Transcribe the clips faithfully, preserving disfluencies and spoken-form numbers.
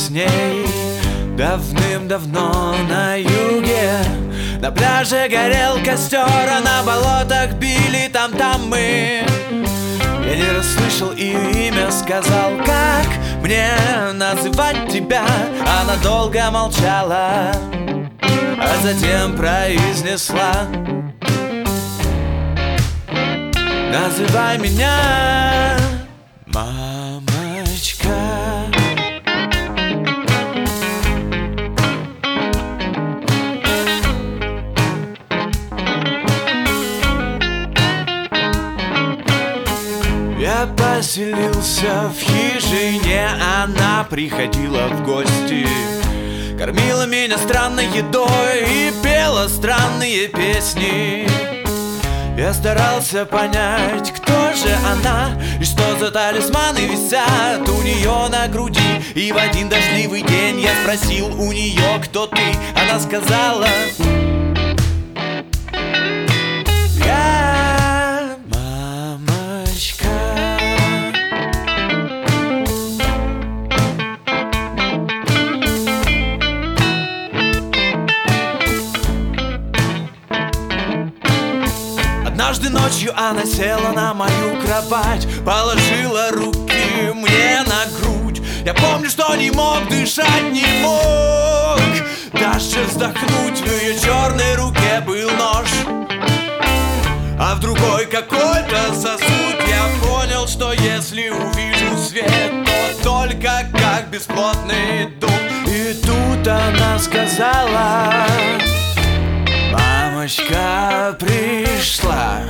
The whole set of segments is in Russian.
с ней давным-давно на юге. На пляже горел костер, а на болотах били там-там мы. Я не расслышал ее имя, сказал, как мне называть тебя. Она долго молчала, а затем произнесла: называй меня мамочка. Я поселился в хижине, она приходила в гости, кормила меня странной едой и пела странные песни. Я старался понять, кто же она и что за талисманы висят у нее на груди. И в один дождливый день я спросил у нее, кто ты. Она сказала: я мамочка. Однажды ночью она села на мою кровать, положила руки мне на грудь. Я помню, что не мог дышать, не мог даже вздохнуть. В ее черной руке был нож, а в другой какой-то сосуд. Я понял, что если увижу свет, то только как бесплотный дух. И тут она сказала: мамочка пришла.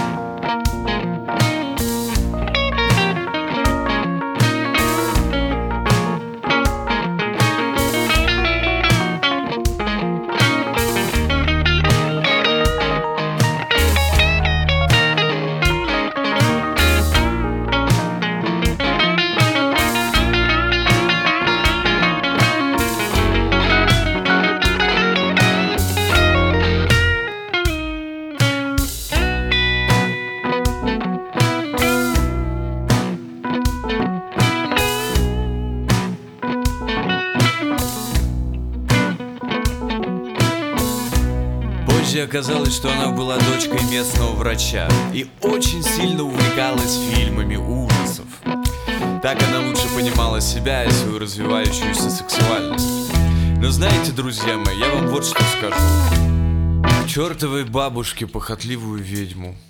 Позже оказалось, что она была дочкой местного врача и очень сильно увлекалась фильмами ужасов. Так она лучше понимала себя и свою развивающуюся сексуальность. Но знаете, друзья мои, я вам вот что скажу: к чертовой бабушке похотливую ведьму.